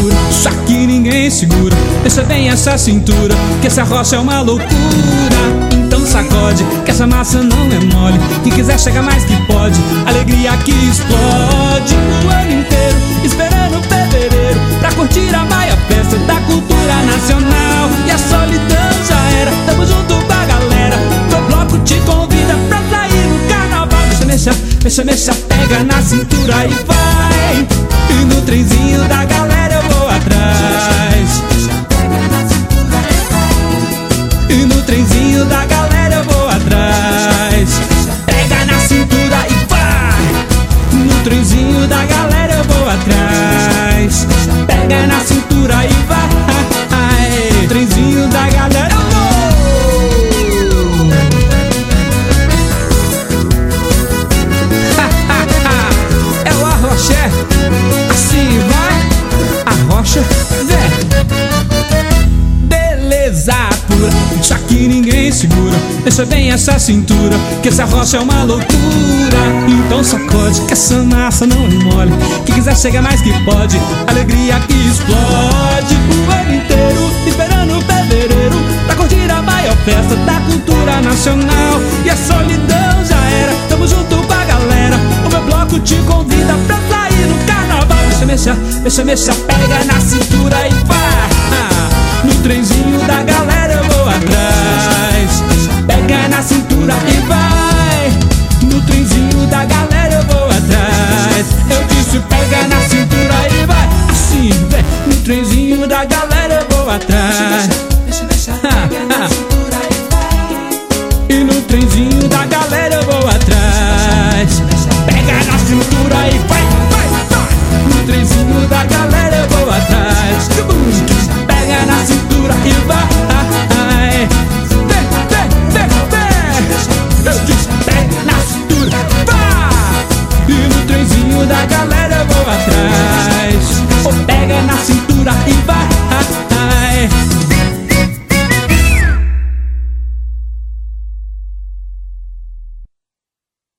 pura, isso aqui ninguém segura. Deixa bem essa cintura, que essa rocha é uma loucura. Então sacode, que essa massa não é mole. Quem quiser chega mais que pode, alegria que explode o ano inteiro, esperando fevereiro pra curtir a maior festa da cultura nacional. E a solidão já era, tamo junto com a galera. Meu bloco te convida pra sair no carnaval. Mexa, pega na cintura e vai. E no trenzinho da galera eu vou atrás. E no trenzinho da galera eu vou atrás. Pega na cintura e vai. No trenzinho da galera eu vou atrás. Pega na cintura e vai. Trenzinho da galera eu vou. É o arroché. Assim vai. Arrocha, beleza pura, isso aqui ninguém segura. Deixa bem essa cintura, que essa rocha é uma loucura. Então sacode, que essa massa não é mole. Quem quiser chega mais que pode, alegria que explode o ano inteiro, esperando fevereiro pra curtir a maior festa da cultura nacional. E a solidão já era, tamo junto com a galera. O meu bloco te convida pra sair no carnaval. Mexa, pega na cintura e vai. No trenzinho da galera eu vou atrás. Pega na cintura e vai. No trenzinho da galera eu vou atrás. Eu disse pega na cintura e vai. Assim, vem. No trenzinho da galera eu vou atrás.